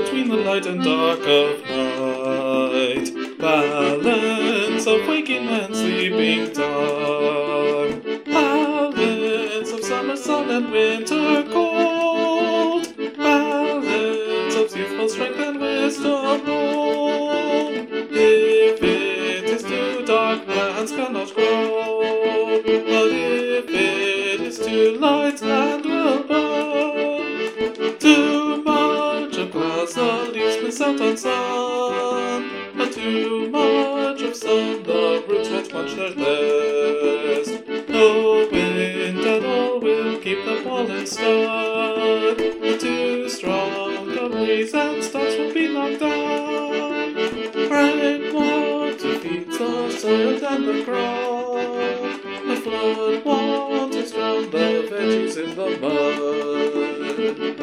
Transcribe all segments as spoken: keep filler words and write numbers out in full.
between the light and dark of night, balance of waking and sleeping time, balance of summer sun and winter cold, balance of youthful strength and wisdom old. If it is too dark, lands cannot grow, but if it is too light, land will burn. Too much of glass, the leaves miss out on sun, and too much of sun, the roots won't munch their best. No wind at all will keep them all in stud, and too strong a breeze and stocks will be knocked down. Rain water feeds the soil and the crop, the flood waters drown the veggies in the mud.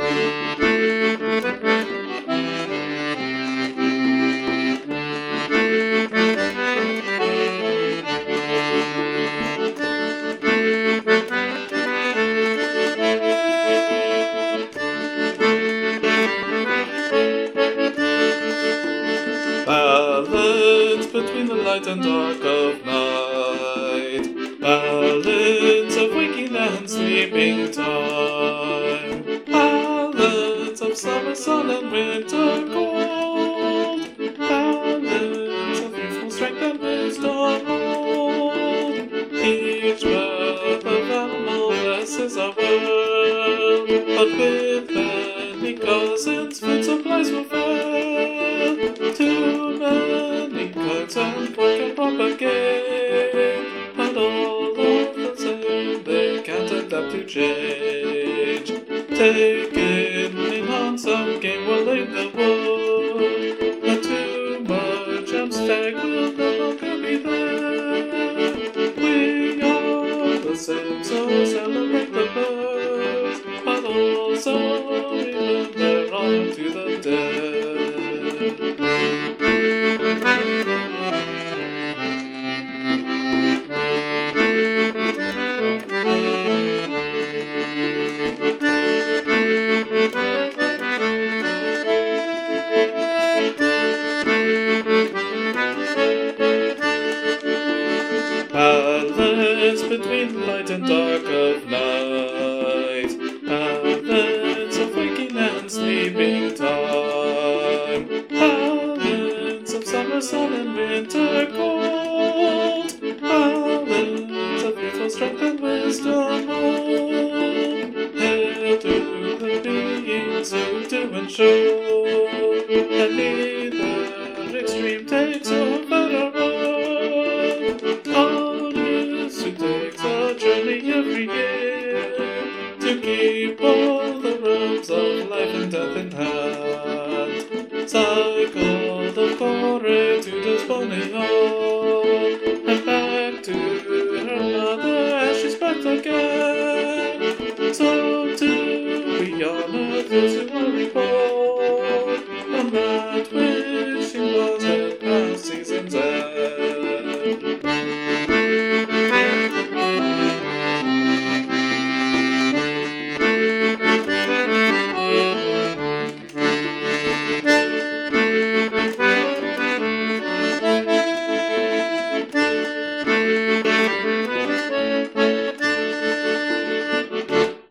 Balance between the light and dark of night, balance of waking and sleeping time, balance of summer sun and winter cold, balance of youthful strength and wisdom old. Each breath of animal blesses our world, but with many cousins food supplies will fail. Too many kinds and one can propagate, and all of the same they can't adapt to change. Taking in on some game will leave the wood, and too much Amstag will no longer be there. We are the same, so celebrate the birds, but also remember honor to the dead. Balance between light and dark of night, balance of waking and sleeping time, balance of summer sun and winter cold, balance of youthful strength and wisdom old. Hail to the beings who do and show, and neither extreme takes over the road. Artists who takes a journey every year to keep all the realms of life and death in hand. Cycled of Corre to Desponia, and back to her mother as she's back again. So too we honor those who